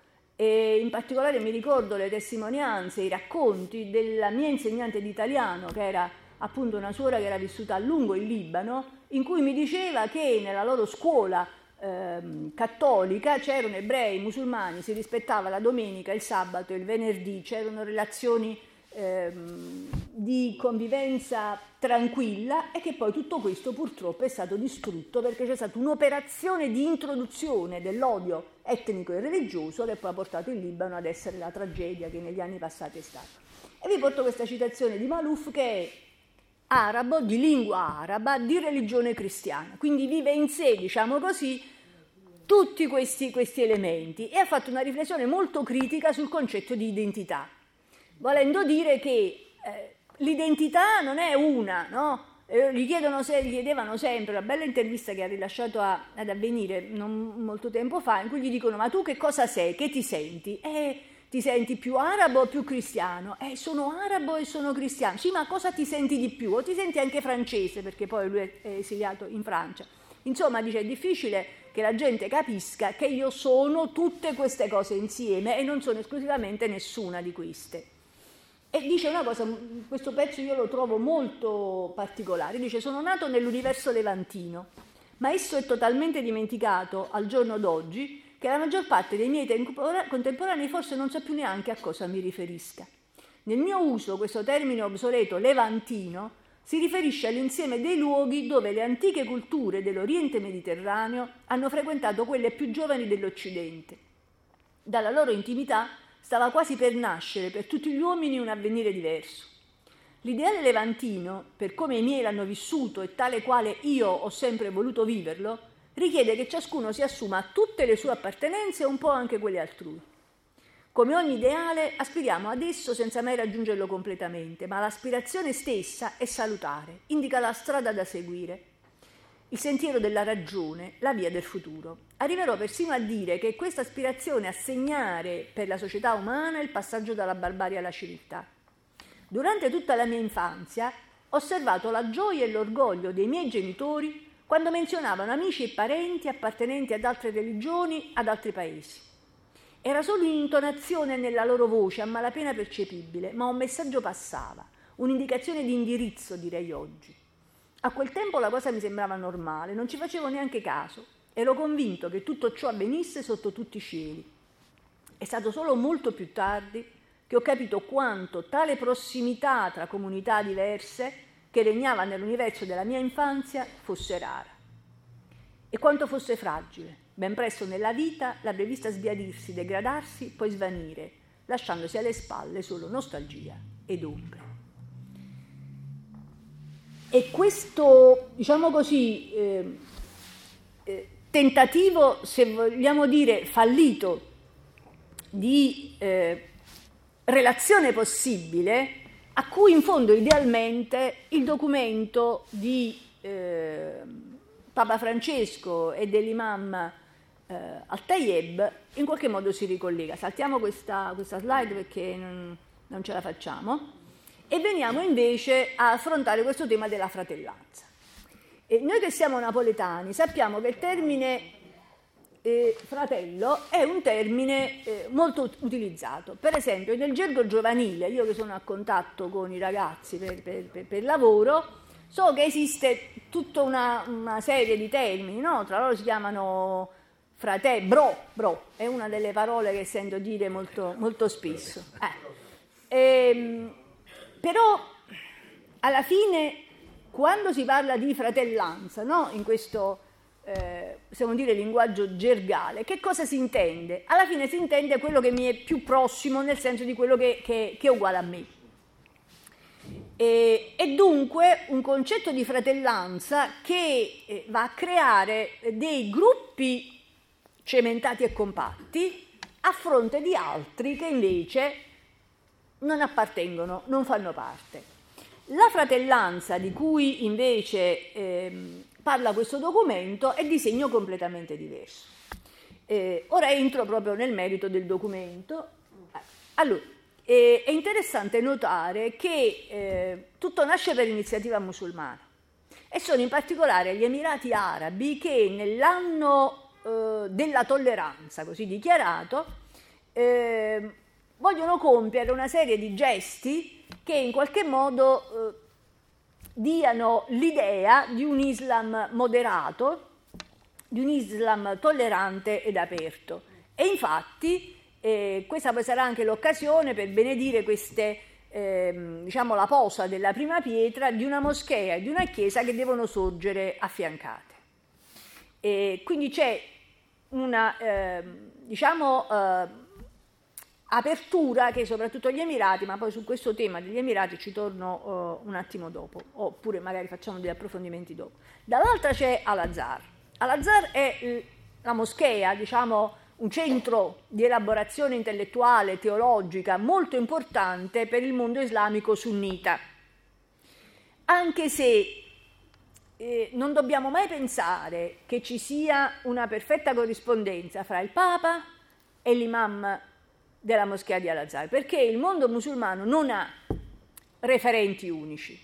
E in particolare mi ricordo le testimonianze, i racconti della mia insegnante di italiano, che era appunto una suora che era vissuta a lungo in Libano, in cui mi diceva che nella loro scuola ehm, cattolica c'erano ebrei, musulmani, si rispettava la domenica, il sabato, il venerdì, c'erano relazioni ehm, di convivenza tranquilla, e che poi tutto questo purtroppo è stato distrutto perché c'è stata un'operazione di introduzione dell'odio etnico e religioso che poi ha portato il Libano ad essere la tragedia che negli anni passati è stata. E vi porto questa citazione di Maalouf, che è arabo, di lingua araba, di religione cristiana, quindi vive in sé, diciamo così, tutti questi, questi elementi, e ha fatto una riflessione molto critica sul concetto di identità, volendo dire che eh, l'identità non è una, no? Eh, gli, chiedono se, gli chiedevano sempre, una bella intervista che ha rilasciato a, ad Avvenire non molto tempo fa, in cui gli dicono: ma tu che cosa sei, che ti senti? Eh, ti senti più arabo o più cristiano? Eh, sono arabo e sono cristiano. Sì, ma cosa ti senti di più? O ti senti anche francese, perché poi lui è esiliato in Francia. Insomma, dice, è difficile che la gente capisca che io sono tutte queste cose insieme e non sono esclusivamente nessuna di queste. E dice una cosa, questo pezzo io lo trovo molto particolare, dice: sono nato nell'universo levantino, ma esso è totalmente dimenticato al giorno d'oggi, che la maggior parte dei miei contemporanei forse non sa più neanche a cosa mi riferisca. Nel mio uso questo termine obsoleto levantino si riferisce all'insieme dei luoghi dove le antiche culture dell'Oriente Mediterraneo hanno frequentato quelle più giovani dell'Occidente. Dalla loro intimità stava quasi per nascere per tutti gli uomini un avvenire diverso. L'ideale levantino, per come i miei l'hanno vissuto e tale quale io ho sempre voluto viverlo, richiede che ciascuno si assuma tutte le sue appartenenze e un po' anche quelle altrui. Come ogni ideale, aspiriamo ad esso senza mai raggiungerlo completamente, ma l'aspirazione stessa è salutare, indica la strada da seguire, il sentiero della ragione, la via del futuro. Arriverò persino a dire che questa aspirazione a segnare per la società umana il passaggio dalla barbarie alla civiltà. Durante tutta la mia infanzia ho osservato la gioia e l'orgoglio dei miei genitori quando menzionavano amici e parenti appartenenti ad altre religioni, ad altri paesi. era solo un'intonazione nella loro voce, a malapena percepibile, ma un messaggio passava, un'indicazione di indirizzo, direi oggi. A quel tempo la cosa mi sembrava normale, non ci facevo neanche caso. Ero convinto che tutto ciò avvenisse sotto tutti i cieli. È stato solo molto più tardi che ho capito quanto tale prossimità tra comunità diverse che regnava nell'universo della mia infanzia fosse rara e quanto fosse fragile. Ben presto nella vita l'avrei vista sbiadirsi, degradarsi, poi svanire, lasciandosi alle spalle solo nostalgia ed ombre. E questo, diciamo così, eh, eh, tentativo, se vogliamo dire fallito, di eh, relazione possibile, a cui in fondo idealmente il documento di eh, Papa Francesco e dell'imam eh, Al-Tayeb in qualche modo si ricollega. Saltiamo questa, questa slide perché non, non ce la facciamo e veniamo invece a affrontare questo tema della fratellanza. E noi che siamo napoletani sappiamo che il termine eh, fratello è un termine eh, molto utilizzato. Per esempio nel gergo giovanile, io che sono a contatto con i ragazzi per, per, per, per lavoro, so che esiste tutta una, una serie di termini, no? Tra loro si chiamano fratello, bro, bro, è una delle parole che sento dire molto, molto spesso. Eh. E, però alla fine quando si parla di fratellanza, no? In questo eh, possiamo dire linguaggio gergale, che cosa si intende? Alla fine si intende quello che mi è più prossimo, nel senso di quello che, che, che è uguale a me. E, e dunque un concetto di fratellanza che eh, va a creare dei gruppi cementati e compatti a fronte di altri che invece non appartengono, non fanno parte. La fratellanza di cui invece eh, parla questo documento è di segno completamente diverso. Eh, ora entro proprio nel merito del documento. Allora, eh, è interessante notare che eh, tutto nasce per iniziativa musulmana e sono in particolare gli Emirati Arabi che nell'anno eh, della tolleranza, così dichiarato, eh, vogliono compiere una serie di gesti che in qualche modo eh, diano l'idea di un Islam moderato, di un Islam tollerante ed aperto. E infatti eh, questa poi sarà anche l'occasione per benedire queste, eh, diciamo, la posa della prima pietra di una moschea e di una chiesa che devono sorgere affiancate. E quindi c'è una, eh, diciamo, eh, apertura che soprattutto gli Emirati, ma poi su questo tema degli Emirati ci torno uh, un attimo dopo, oppure magari facciamo degli approfondimenti dopo. Dall'altra c'è Al-Azhar. Al-Azhar è la moschea, diciamo un centro di elaborazione intellettuale, teologica molto importante per il mondo islamico sunnita, anche se eh, non dobbiamo mai pensare che ci sia una perfetta corrispondenza fra il Papa e l'imam della moschea di Al-Azhar, perché il mondo musulmano non ha referenti unici.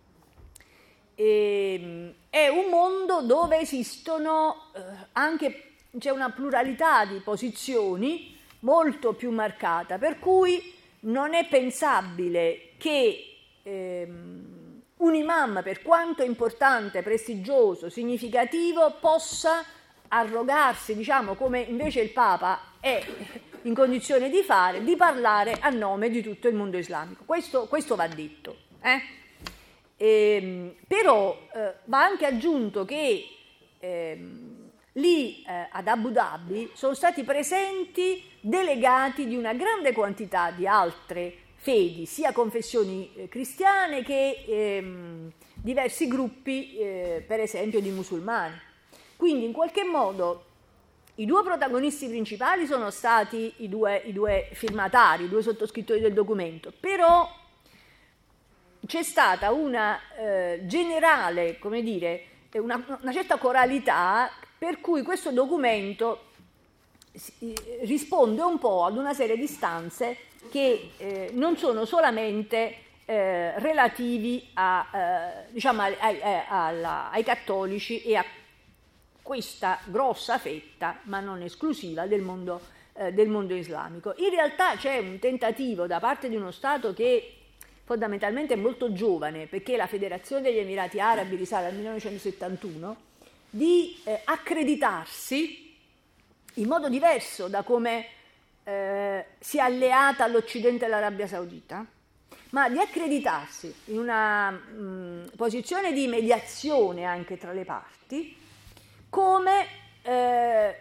E, è un mondo dove esistono eh, anche, c'è una pluralità di posizioni molto più marcata, per cui non è pensabile che eh, un imam, per quanto importante, prestigioso, significativo, possa arrogarsi, diciamo, come invece il Papa è in condizione di fare, di parlare a nome di tutto il mondo islamico. Questo, questo va detto. Eh? E, però eh, va anche aggiunto che eh, lì eh, ad Abu Dhabi sono stati presenti delegati di una grande quantità di altre fedi, sia confessioni eh, cristiane che eh, diversi gruppi, eh, per esempio, di musulmani. Quindi in qualche modo i due protagonisti principali sono stati i due, i due firmatari, i due sottoscrittori del documento, però c'è stata una eh, generale, come dire, una, una certa coralità per cui questo documento si, risponde un po' ad una serie di istanze che eh, non sono solamente eh, relativi a, eh, diciamo, ai, ai, alla, ai cattolici e a questa grossa fetta, ma non esclusiva, del mondo eh, del mondo islamico. In realtà c'è un tentativo da parte di uno Stato che fondamentalmente è molto giovane, perché la Federazione degli Emirati Arabi risale al millenovecentosettantuno, di eh, accreditarsi in modo diverso da come eh, si è alleata all'Occidente l'Arabia Saudita, ma di accreditarsi in una mh, posizione di mediazione anche tra le parti, come eh,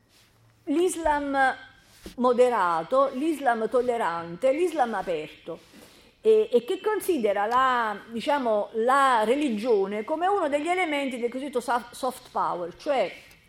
l'Islam moderato, l'Islam tollerante, l'Islam aperto, e, e che considera la, diciamo, la religione come uno degli elementi del cosiddetto soft power, cioè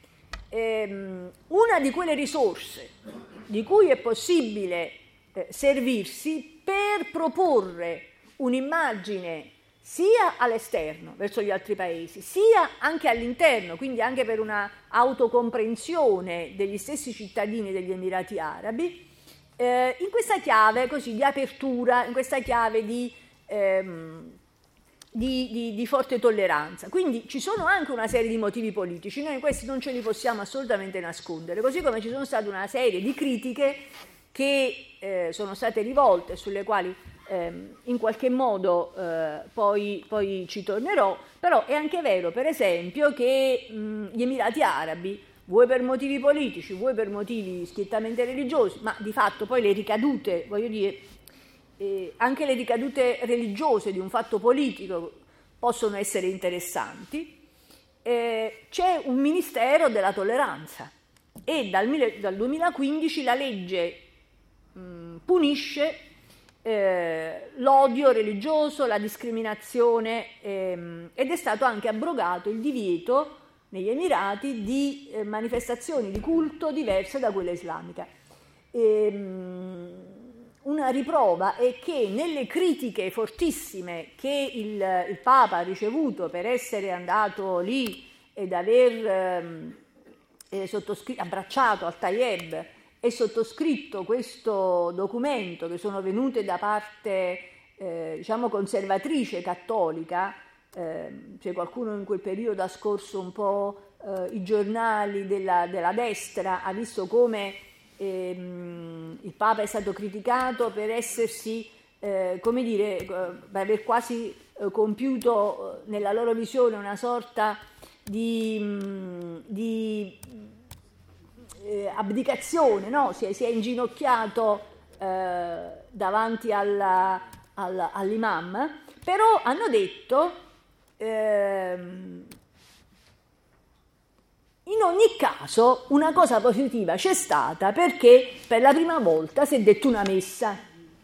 ehm, una di quelle risorse di cui è possibile eh, servirsi per proporre un'immagine sia all'esterno, verso gli altri paesi, sia anche all'interno, quindi anche per una autocomprensione degli stessi cittadini degli Emirati Arabi, eh, in questa chiave così di apertura, in questa chiave di, ehm, di, di, di forte tolleranza. Quindi ci sono anche una serie di motivi politici, noi questi non ce li possiamo assolutamente nascondere, così come ci sono state una serie di critiche che eh, sono state rivolte, sulle quali eh, in qualche modo eh, poi, poi ci tornerò, però è anche vero, per esempio, che mh, gli Emirati Arabi, vuoi per motivi politici, vuoi per motivi schiettamente religiosi, ma di fatto poi le ricadute, voglio dire, eh, anche le ricadute religiose di un fatto politico possono essere interessanti, eh, c'è un Ministero della Tolleranza e dal, dal duemilaquindici la legge punisce eh, l'odio religioso, la discriminazione ehm, ed è stato anche abrogato il divieto negli Emirati di eh, manifestazioni di culto diverse da quella islamica. Ehm, una riprova è che nelle critiche fortissime che il, il Papa ha ricevuto per essere andato lì ed aver ehm, eh, sottoscritto, abbracciato Al-Tayeb e sottoscritto questo documento, che sono venute da parte eh, diciamo conservatrice cattolica, eh, c'è qualcuno in quel periodo ha scorso un po' eh, i giornali della, della destra, ha visto come ehm, il Papa è stato criticato per essersi, eh, come dire, eh, per aver quasi eh, compiuto eh, nella loro visione una sorta di, mh, di Eh, abdicazione, no? si, è, si è inginocchiato eh, davanti alla, alla, all'imam, però hanno detto ehm, in ogni caso una cosa positiva c'è stata, perché per la prima volta si è detto una messa.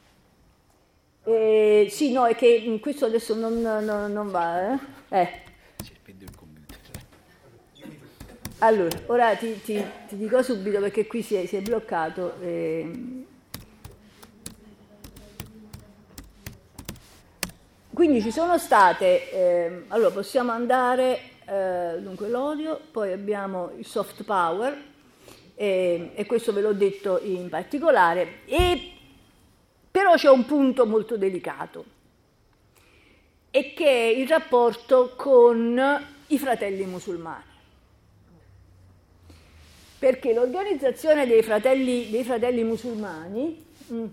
Eh, sì, no, è che questo adesso non, non, non va, eh? eh. Allora, ora ti, ti, ti dico subito, perché qui si è, si è bloccato. Eh. Quindi ci sono state, eh, allora possiamo andare, eh, dunque l'odio, poi abbiamo il soft power, eh, e questo ve l'ho detto in particolare, e però c'è un punto molto delicato, e che è il rapporto con i fratelli musulmani. Perché l'organizzazione dei fratelli, dei fratelli musulmani, mm,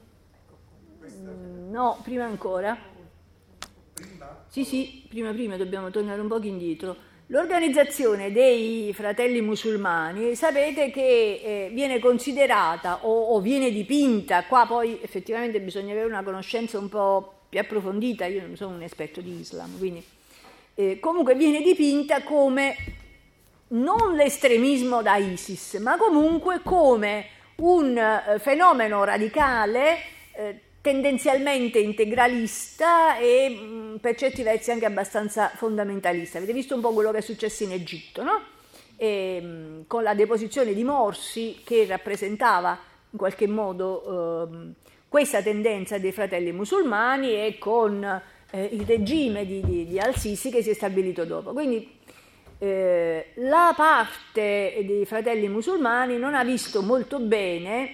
no, prima ancora, sì sì, prima prima dobbiamo tornare un po' indietro, l'organizzazione dei fratelli musulmani, sapete che eh, viene considerata o, o viene dipinta, qua poi effettivamente bisogna avere una conoscenza un po' più approfondita, io non sono un esperto di Islam, quindi eh, comunque viene dipinta come non l'estremismo da ISIS, ma comunque come un eh, fenomeno radicale, eh, tendenzialmente integralista e mh, per certi versi anche abbastanza fondamentalista. Avete visto un po' quello che è successo in Egitto, no? E, mh, con la deposizione di Morsi, che rappresentava in qualche modo eh, questa tendenza dei fratelli musulmani, e con eh, il regime di, di, di Al-Sisi che si è stabilito dopo. Quindi Eh, la parte dei fratelli musulmani non ha visto molto bene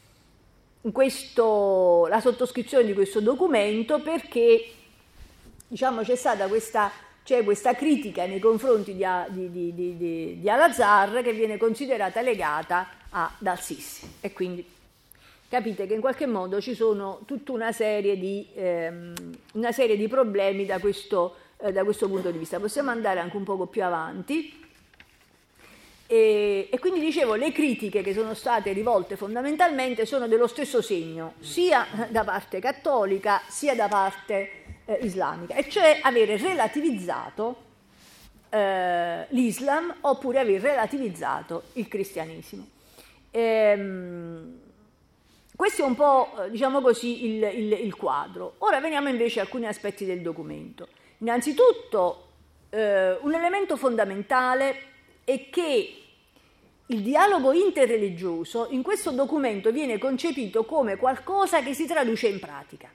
questo, la sottoscrizione di questo documento, perché diciamo c'è stata questa c'è questa critica nei confronti di, di, di, di, di Al-Azhar che viene considerata legata ad Al-Sisi, e quindi capite che in qualche modo ci sono tutta una serie di, ehm, una serie di problemi da questo, eh, da questo punto di vista. Possiamo andare anche un poco più avanti. E, e quindi dicevo, le critiche che sono state rivolte fondamentalmente sono dello stesso segno, sia da parte cattolica sia da parte eh, islamica, e cioè avere relativizzato eh, l'Islam oppure aver relativizzato il cristianesimo. Ehm, questo è un po', diciamo così, il, il, il quadro. Ora veniamo invece a alcuni aspetti del documento. Innanzitutto, eh, un elemento fondamentale è che il dialogo interreligioso in questo documento viene concepito come qualcosa che si traduce in pratica.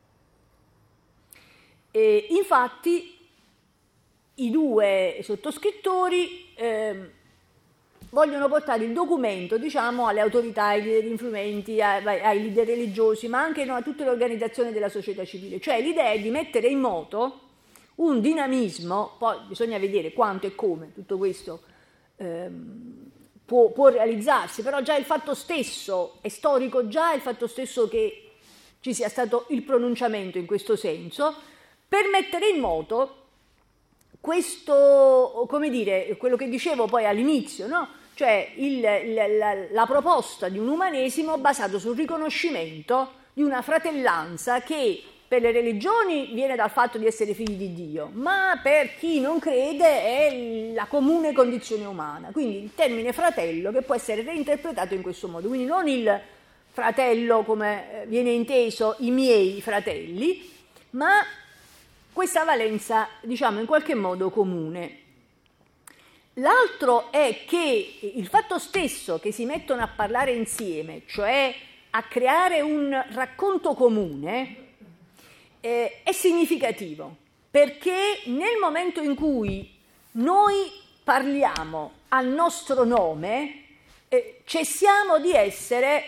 E infatti i due sottoscrittori eh, vogliono portare il documento, diciamo, alle autorità, ai leader influenti, ai, ai leader religiosi, ma anche no, a tutte le organizzazioni della società civile. Cioè l'idea è di mettere in moto un dinamismo, poi bisogna vedere quanto e come tutto questo ehm, può, può realizzarsi, però già il fatto stesso è storico, già il fatto stesso che ci sia stato il pronunciamento in questo senso, per mettere in moto questo, come dire, quello che dicevo poi all'inizio, no? Cioè il, la, la, la proposta di un umanesimo basato sul riconoscimento di una fratellanza che per le religioni viene dal fatto di essere figli di Dio, ma per chi non crede è la comune condizione umana. Quindi il termine fratello che può essere reinterpretato in questo modo, quindi non il fratello come viene inteso i miei fratelli, ma questa valenza, diciamo, in qualche modo comune. L'altro è che il fatto stesso che si mettono a parlare insieme, cioè a creare un racconto comune, eh, è significativo, perché nel momento in cui noi parliamo al nostro nome, eh, cessiamo di essere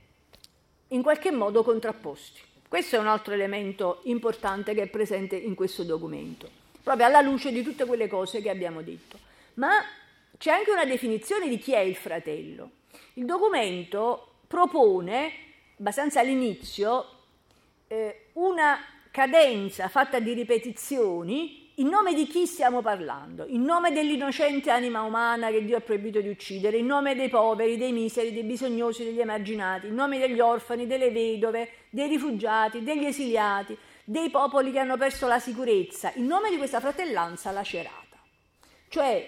in qualche modo contrapposti. Questo è un altro elemento importante che è presente in questo documento, proprio alla luce di tutte quelle cose che abbiamo detto. Ma c'è anche una definizione di chi è il fratello. Il documento propone, abbastanza all'inizio, eh, una cadenza fatta di ripetizioni in nome di chi stiamo parlando, in nome dell'innocente anima umana che Dio ha proibito di uccidere, in nome dei poveri, dei miseri, dei bisognosi, degli emarginati, in nome degli orfani, delle vedove, dei rifugiati, degli esiliati, dei popoli che hanno perso la sicurezza, in nome di questa fratellanza lacerata. Cioè,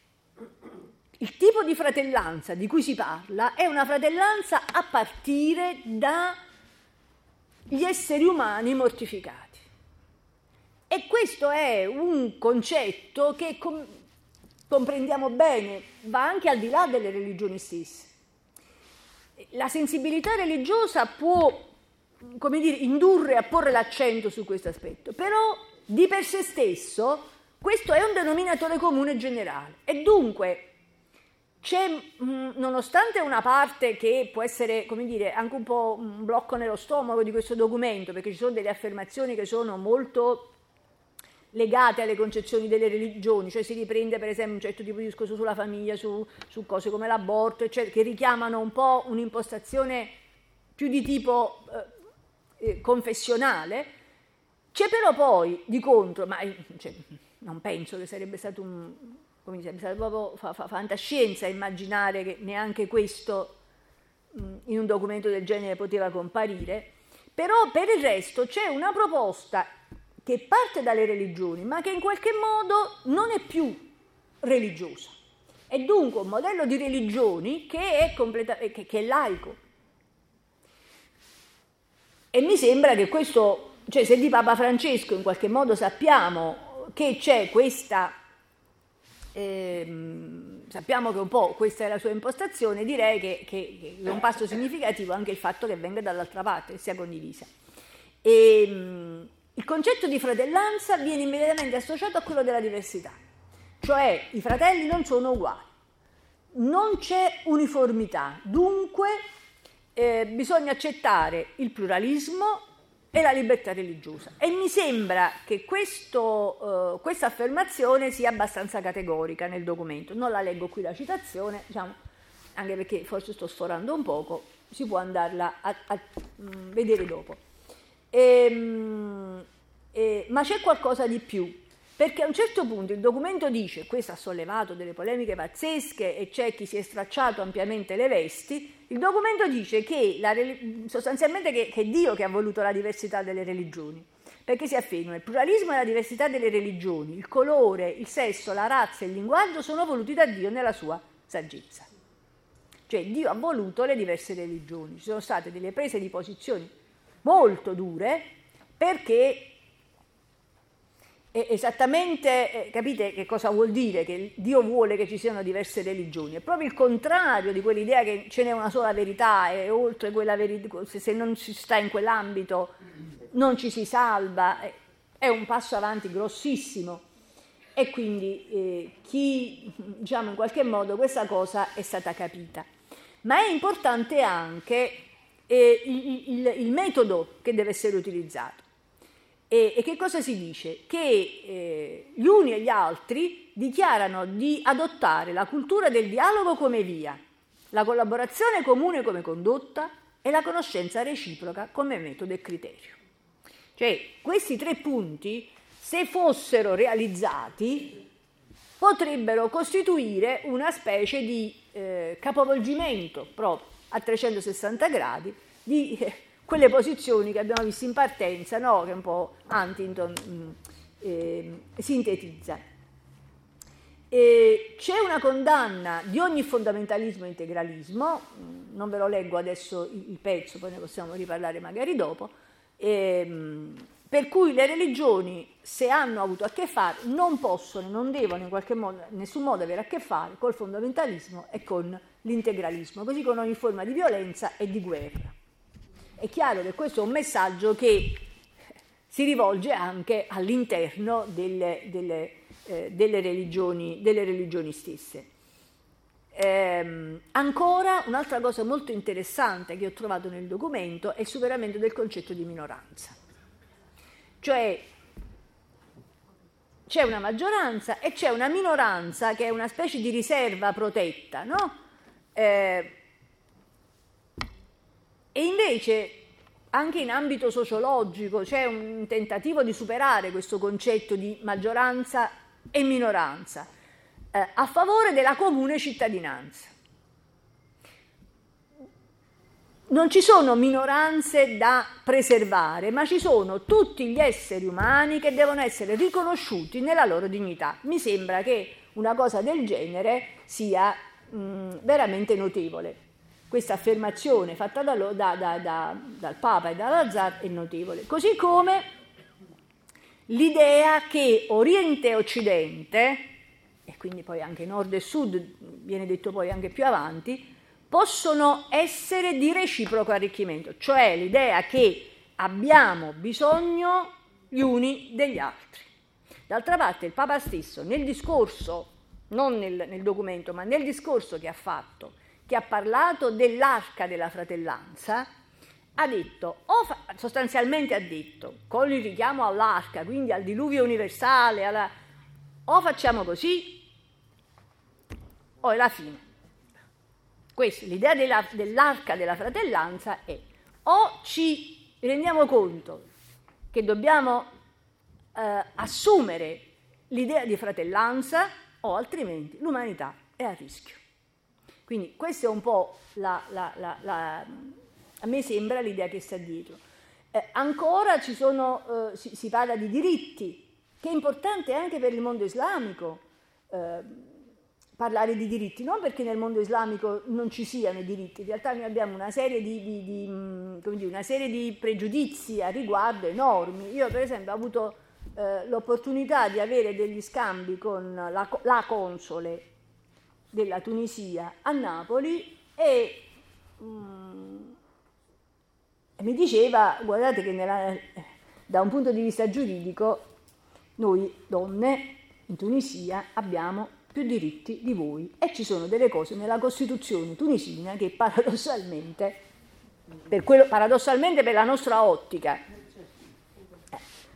il tipo di fratellanza di cui si parla è una fratellanza a partire dagli esseri umani mortificati. E questo è un concetto che com- comprendiamo bene, va anche al di là delle religioni stesse. La sensibilità religiosa può, come dire, indurre a porre l'accento su questo aspetto, però di per sé stesso questo è un denominatore comune generale e dunque c'è, mh, nonostante una parte che può essere, come dire, anche un po' un blocco nello stomaco di questo documento, perché ci sono delle affermazioni che sono molto legate alle concezioni delle religioni, cioè si riprende per esempio un certo tipo di discorso sulla famiglia, su, su cose come l'aborto, eccetera, che richiamano un po' un'impostazione più di tipo eh, eh, confessionale. C'è però poi di contro, ma cioè, non penso che sarebbe stato un, come dice, sarebbe proprio fa, fa, fantascienza immaginare che neanche questo mh, in un documento del genere poteva comparire, però per il resto c'è una proposta che parte dalle religioni, ma che in qualche modo non è più religiosa. È dunque un modello di religioni che è, completa- che, che è laico. E mi sembra che questo, cioè se di Papa Francesco in qualche modo sappiamo che c'è questa, ehm, sappiamo che un po' questa è la sua impostazione, direi che, che, che è un passo significativo anche il fatto che venga dall'altra parte, che sia condivisa. E, il concetto di fratellanza viene immediatamente associato a quello della diversità, cioè i fratelli non sono uguali, non c'è uniformità, dunque eh, bisogna accettare il pluralismo e la libertà religiosa. E mi sembra che questo, eh, questa affermazione sia abbastanza categorica nel documento. Non la leggo qui la citazione, diciamo, anche perché forse sto sforando un poco, si può andarla a, a, a vedere dopo. E, e, ma c'è qualcosa di più, perché a un certo punto il documento dice, questo ha sollevato delle polemiche pazzesche e c'è chi si è stracciato ampiamente le vesti, il documento dice che la, sostanzialmente che, che è Dio che ha voluto la diversità delle religioni, perché si afferma il pluralismo e la diversità delle religioni, il colore, il sesso, la razza e il linguaggio sono voluti da Dio nella sua saggezza. Cioè Dio ha voluto le diverse religioni, ci sono state delle prese di posizioni molto dure perché esattamente, eh, capite che cosa vuol dire che Dio vuole che ci siano diverse religioni? È proprio il contrario di quell'idea che ce n'è una sola verità e oltre quella verità, se non si sta in quell'ambito non ci si salva, è un passo avanti grossissimo e quindi eh, chi, diciamo, in qualche modo questa cosa è stata capita. Ma è importante anche eh, il, il, il metodo che deve essere utilizzato. E, e che cosa si dice? Che eh, gli uni e gli altri dichiarano di adottare la cultura del dialogo come via, la collaborazione comune come condotta e la conoscenza reciproca come metodo e criterio. Cioè, questi tre punti, se fossero realizzati, potrebbero costituire una specie di eh, capovolgimento proprio a trecentosessanta gradi di eh, quelle posizioni che abbiamo visto in partenza, no? Che un po' Huntington mh, eh, sintetizza. E c'è una condanna di ogni fondamentalismo e integralismo, non ve lo leggo adesso il, il pezzo, poi ne possiamo riparlare magari dopo, ehm, per cui le religioni, se hanno avuto a che fare, non possono, non devono in qualche modo, in nessun modo avere a che fare col fondamentalismo e con l'integralismo, così con ogni forma di violenza e di guerra. È chiaro che questo è un messaggio che si rivolge anche all'interno delle, delle, eh, delle, religioni, delle religioni stesse. Ehm, ancora un'altra cosa molto interessante che ho trovato nel documento è il superamento del concetto di minoranza. Cioè c'è una maggioranza e c'è una minoranza che è una specie di riserva protetta, no? Eh, E invece anche in ambito sociologico c'è un tentativo di superare questo concetto di maggioranza e minoranza eh, a favore della comune cittadinanza. Non ci sono minoranze da preservare, ma ci sono tutti gli esseri umani che devono essere riconosciuti nella loro dignità. Mi sembra che una cosa del genere sia mh, veramente notevole. Questa affermazione fatta da, da, da, da, dal Papa e dalla Zar è notevole, così come l'idea che Oriente e Occidente, e quindi poi anche Nord e Sud, viene detto poi anche più avanti, possono essere di reciproco arricchimento, cioè l'idea che abbiamo bisogno gli uni degli altri. D'altra parte il Papa stesso nel discorso, non nel, nel documento, ma nel discorso che ha fatto, che ha parlato dell'arca della fratellanza, ha detto, o fa, sostanzialmente ha detto, con il richiamo all'arca, quindi al diluvio universale, alla, o facciamo così, o è la fine. Questa, l'idea della, dell'arca della fratellanza è, o ci rendiamo conto che dobbiamo eh, assumere l'idea di fratellanza, o altrimenti l'umanità è a rischio. Quindi questa è un po' la, la, la, la, a me sembra l'idea che sta dietro. Eh, ancora ci sono, eh, si, si parla di diritti, che è importante anche per il mondo islamico eh, parlare di diritti, non perché nel mondo islamico non ci siano diritti, in realtà noi abbiamo una serie di, di, di, come dire, una serie di pregiudizi a riguardo enormi. Io per esempio ho avuto eh, l'opportunità di avere degli scambi con la, la console della Tunisia a Napoli e, mm, e mi diceva, guardate che nella, da un punto di vista giuridico noi donne in Tunisia abbiamo più diritti di voi e ci sono delle cose nella Costituzione tunisina che paradossalmente per, quello, paradossalmente per la nostra ottica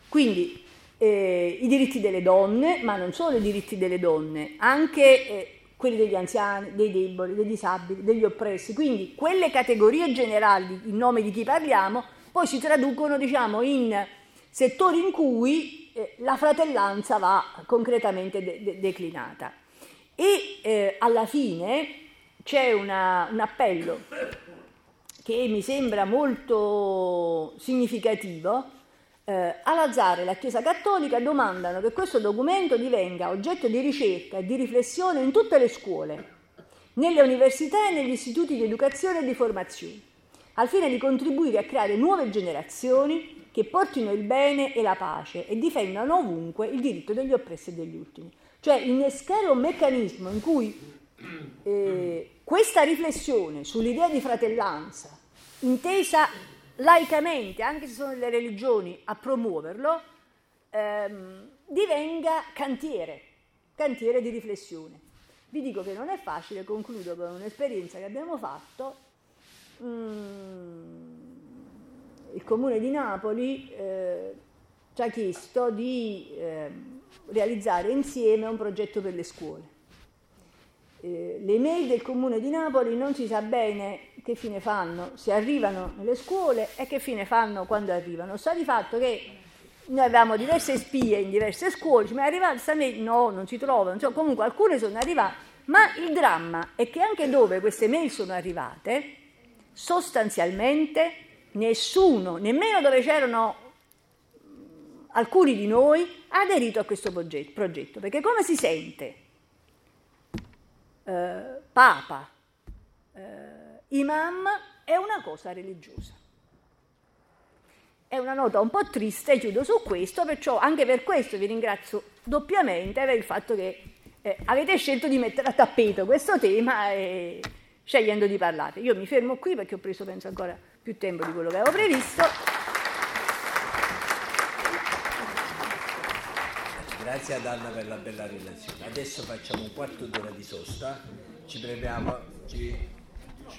Quindi eh, i diritti delle donne, ma non solo i diritti delle donne, anche eh, quelli degli anziani, dei deboli, dei disabili, degli oppressi. Quindi quelle categorie generali in nome di chi parliamo poi si traducono, diciamo, in settori in cui eh, la fratellanza va concretamente de- de- declinata. E eh, alla fine c'è una, un appello che mi sembra molto significativo. Eh, Al-Azhar e la Chiesa Cattolica domandano che questo documento divenga oggetto di ricerca e di riflessione in tutte le scuole, nelle università e negli istituti di educazione e di formazione, al fine di contribuire a creare nuove generazioni che portino il bene e la pace e difendano ovunque il diritto degli oppressi e degli ultimi. Cioè innescare un meccanismo in cui eh, questa riflessione sull'idea di fratellanza, intesa laicamente, anche se sono le religioni a promuoverlo, ehm, divenga cantiere, cantiere di riflessione. Vi dico che non è facile, concludo con un'esperienza che abbiamo fatto. Mm, il Comune di Napoli eh, ci ha chiesto di eh, realizzare insieme un progetto per le scuole. Eh, le email del Comune di Napoli non si sa bene che fine fanno, se arrivano nelle scuole e che fine fanno quando arrivano. Sta di fatto che noi avevamo diverse spie in diverse scuole, ma è arrivata questa mail, no, non si trovano, cioè, comunque alcune sono arrivate, ma il dramma è che anche dove queste mail sono arrivate, sostanzialmente nessuno, nemmeno dove c'erano alcuni di noi, ha aderito a questo progetto, perché come si sente eh, Papa, eh, imam è una cosa religiosa. È una nota un po' triste, chiudo su questo, perciò anche per questo vi ringrazio doppiamente per il fatto che eh, avete scelto di mettere a tappeto questo tema e scegliendo di parlare. Io mi fermo qui perché ho preso penso ancora più tempo di quello che avevo previsto. Grazie ad Anna per la bella relazione. Adesso facciamo un quarto d'ora di sosta, ci prendiamo... Ci...